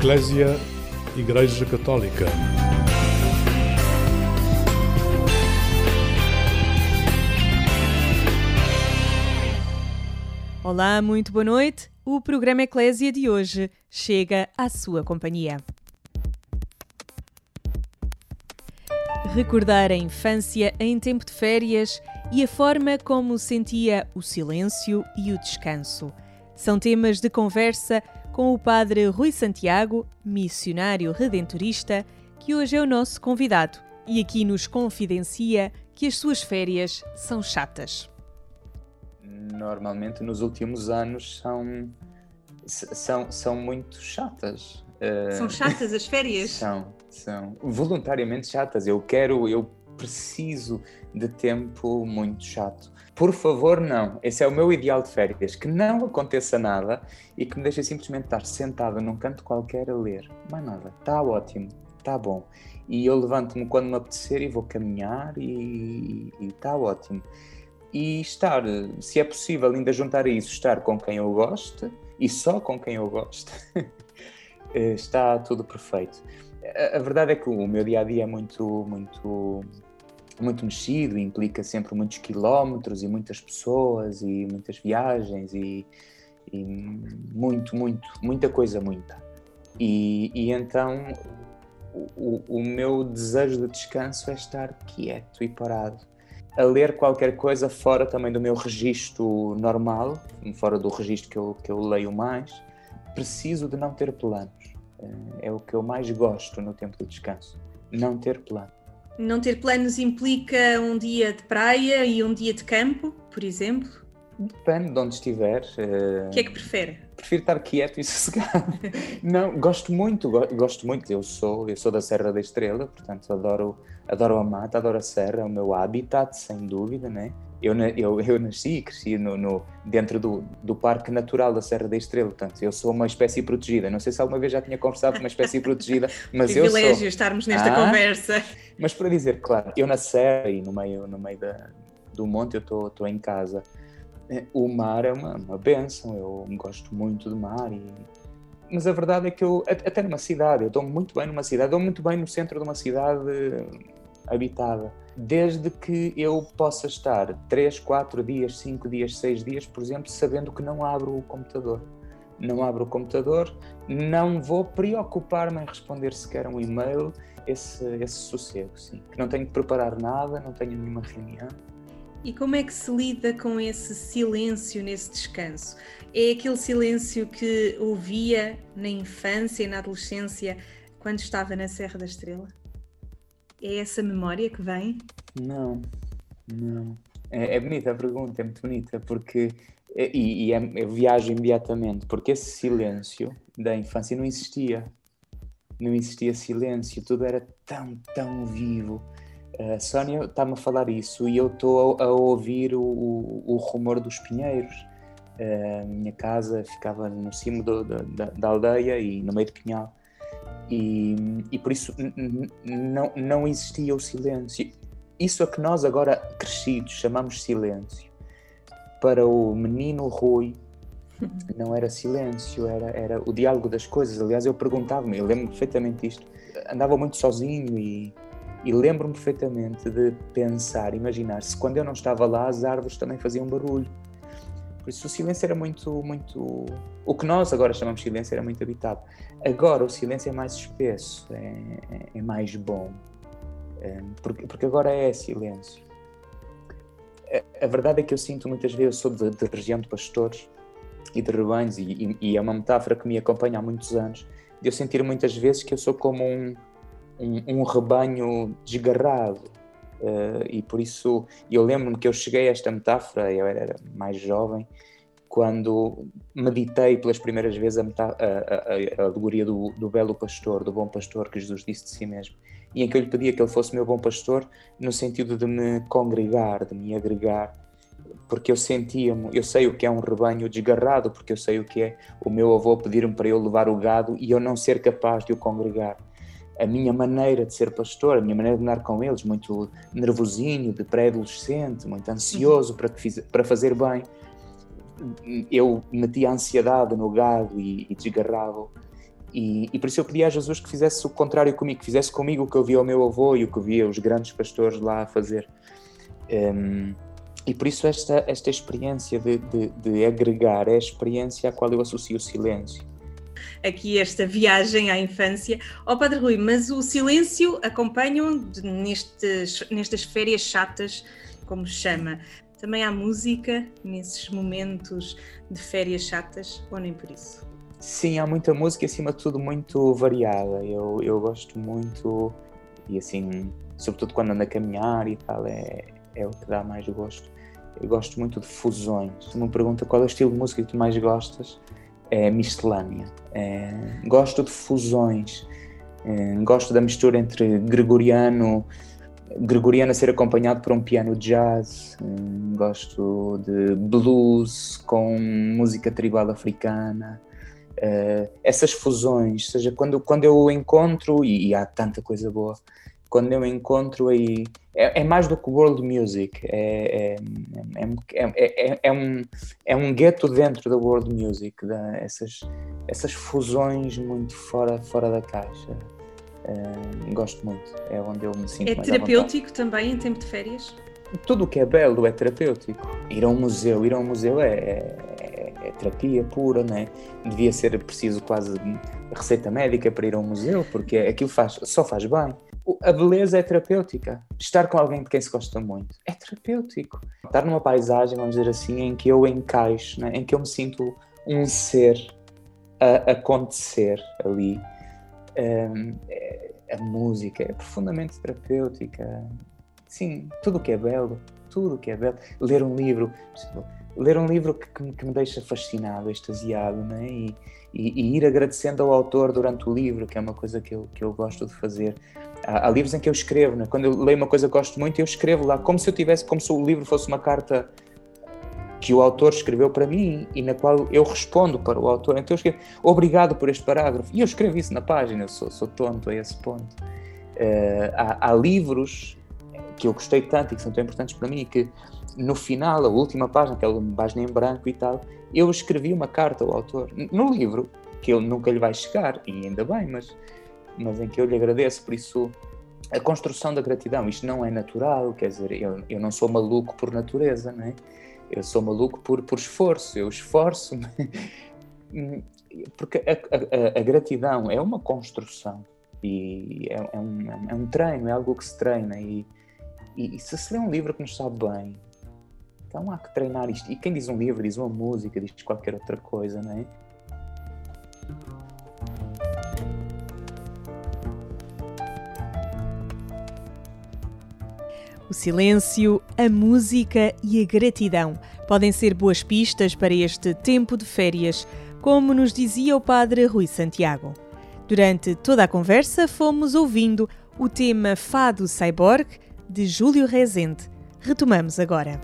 Eclésia, Igreja Católica. Olá, muito boa noite. O programa Eclésia de hoje chega à sua companhia. Recordar a infância em tempo de férias e a forma como sentia o silêncio e o descanso. São temas de conversa com o Padre Rui Santiago, missionário redentorista, que hoje é o nosso convidado e aqui nos confidencia que as suas férias são chatas. Normalmente nos últimos anos são muito chatas. São chatas as férias? São voluntariamente chatas. Eu preciso de tempo muito chato. Por favor, não. Esse é o meu ideal de férias. Que não aconteça nada e que me deixe simplesmente estar sentada num canto qualquer a ler. Mais nada. Está ótimo. Está bom. E eu levanto-me quando me apetecer e vou caminhar e está ótimo. E estar, se é possível ainda juntar a isso, estar com quem eu gosto e só com quem eu gosto, está tudo perfeito. A verdade é que o meu dia-a-dia é muito mexido, implica sempre muitos quilómetros e muitas pessoas e muitas viagens e muita coisa. E então o meu desejo de descanso é estar quieto e parado, a ler qualquer coisa fora também do meu registro normal, fora do registro que eu leio mais. Preciso de não ter planos. É o que eu mais gosto no tempo de descanso. Não ter plano. Não ter planos implica um dia de praia e um dia de campo, por exemplo? Depende de onde estiver. O que é que prefere? Prefiro estar quieto e sossegado. Não, gosto muito. Eu sou da Serra da Estrela, portanto adoro a mata, adoro a serra, é o meu habitat, sem dúvida, né? Eu nasci e cresci dentro do Parque Natural da Serra da Estrela, portanto eu sou uma espécie protegida. Não sei se alguma vez já tinha conversado com uma espécie protegida, mas eu sou... Privilégio estarmos nesta conversa. Mas para dizer, claro, eu na serra e no meio do monte eu estou em casa. O mar é uma bênção, eu gosto muito do mar, mas a verdade é que eu, até numa cidade, eu dou-me muito bem numa cidade, dou-me muito bem no centro de uma cidade habitada, desde que eu possa estar 3, 4 dias, 5 dias, 6 dias, por exemplo, sabendo que não abro o computador. Não abro o computador, não vou preocupar-me em responder sequer um e-mail, esse sossego, sim. Que não tenho que preparar nada, não tenho nenhuma reunião. E como é que se lida com esse silêncio nesse descanso? É aquele silêncio que ouvia na infância e na adolescência quando estava na Serra da Estrela? É essa memória que vem? Não. É bonita a pergunta, é muito bonita, porque eu viajo imediatamente, porque esse silêncio da infância não existia silêncio, tudo era tão vivo. A Sónia está-me a falar isso e eu estou a ouvir o rumor dos pinheiros. A minha casa ficava no cimo da aldeia e no meio do pinhal. E por isso não existia o silêncio. Isso é que nós agora crescidos chamamos silêncio. Para o menino Rui não era silêncio, era o diálogo das coisas. Aliás, eu perguntava-me, eu lembro perfeitamente disto, andava muito sozinho e lembro-me perfeitamente de pensar, imaginar, se quando eu não estava lá as árvores também faziam barulho. Por isso o silêncio era muito... O que nós agora chamamos de silêncio era muito habitado. Agora o silêncio é mais espesso, é mais bom, porque agora é silêncio. A verdade é que eu sinto muitas vezes, eu sou de região de pastores e de rebanhos, e é uma metáfora que me acompanha há muitos anos, de eu sentir muitas vezes que eu sou como um rebanho desgarrado, e por isso eu lembro-me que eu cheguei a esta metáfora, eu era mais jovem, quando meditei pelas primeiras vezes a alegoria do belo pastor, do bom pastor que Jesus disse de si mesmo, e em que eu lhe pedia que ele fosse meu bom pastor no sentido de me congregar, de me agregar, porque eu sentia-me, eu sei o que é um rebanho desgarrado, porque eu sei o que é o meu avô pedir-me para eu levar o gado e eu não ser capaz de o congregar. A minha maneira de ser pastor, a minha maneira de andar com eles, muito nervosinho, de pré-adolescente, muito ansioso para fazer bem, eu metia a ansiedade no gado e desgarrava-o. E por isso eu pedi a Jesus que fizesse o contrário comigo, que fizesse comigo o que eu via o meu avô e o que eu via os grandes pastores lá a fazer. E por isso esta experiência de agregar é a experiência à qual eu associo o silêncio. Aqui esta viagem à infância. Padre Rui, mas o silêncio acompanham nestas férias chatas, como se chama. Também há música nesses momentos de férias chatas, ou nem por isso? Sim, há muita música e acima de tudo muito variada. Eu gosto muito, e assim, sobretudo quando ando a caminhar e tal, é o que dá mais gosto. Eu gosto muito de fusões. Se me pergunta qual é o estilo de música que tu mais gostas, é miscelânea. Gosto de fusões. Gosto da mistura entre gregoriano a ser acompanhado por um piano jazz. Gosto de blues com música tribal africana. Essas fusões, ou seja, quando eu encontro, e há tanta coisa boa, quando eu encontro aí, é mais do que world music, é um gueto dentro da world music, essas fusões muito fora da caixa. Gosto muito, é onde eu me sinto mais à vontade. É terapêutico também em tempo de férias? Tudo o que é belo é terapêutico. Ir a um museu é terapia pura, não é? Devia ser preciso quase receita médica para ir a um museu, porque aquilo só faz bem. A beleza é terapêutica. Estar com alguém de quem se gosta muito é terapêutico. Estar numa paisagem, vamos dizer assim, em que eu encaixo, né? Em que eu me sinto um ser a acontecer ali. A música é profundamente terapêutica. Sim, tudo o que é belo. Ler um livro que me deixa fascinado, extasiado, né? E ir agradecendo ao autor durante o livro, que é uma coisa que eu gosto de fazer. Há livros em que eu escrevo, né? Quando eu leio uma coisa que gosto muito, eu escrevo lá, como se o livro fosse uma carta que o autor escreveu para mim e na qual eu respondo para o autor. Então eu escrevo, obrigado por este parágrafo, e eu escrevo isso na página. Eu sou tonto a esse ponto. Há livros que eu gostei tanto e que são tão importantes para mim, que no final, a última página, aquela página em branco e tal, eu escrevi uma carta ao autor. No livro, que ele nunca lhe vai chegar, e ainda bem, mas em que eu lhe agradeço. Por isso, a construção da gratidão, isto não é natural, quer dizer, eu não sou maluco por natureza, não é? Eu sou maluco por esforço, eu esforço-me, porque a gratidão é uma construção, e é um treino, é algo que se treina, e se lê um livro que nos sabe bem, então há que treinar isto. E quem diz um livro, diz uma música, diz qualquer outra coisa, não é? O silêncio, a música e a gratidão podem ser boas pistas para este tempo de férias, como nos dizia o Padre Rui Santiago. Durante toda a conversa fomos ouvindo o tema Fado Cyborg, de Júlio Rezende. Retomamos agora.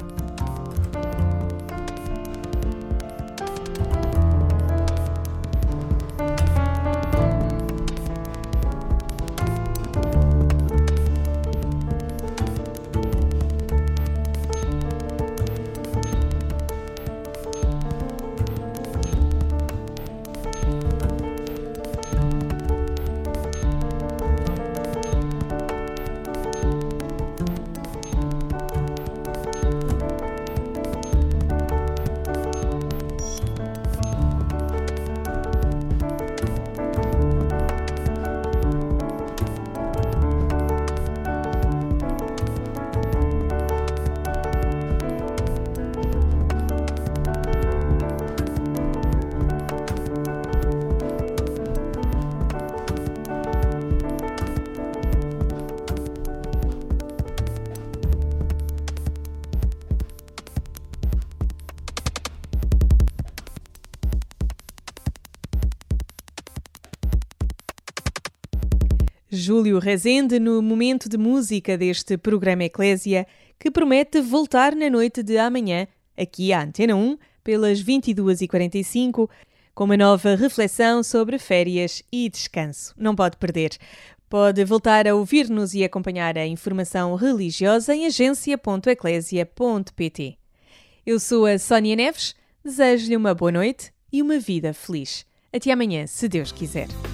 Júlio Rezende no momento de música deste programa Eclésia, que promete voltar na noite de amanhã, aqui à Antena 1, pelas 22h45, com uma nova reflexão sobre férias e descanso. Não pode perder. Pode voltar a ouvir-nos e acompanhar a informação religiosa em agência.eclésia.pt. Eu sou a Sónia Neves, desejo-lhe uma boa noite e uma vida feliz. Até amanhã, se Deus quiser.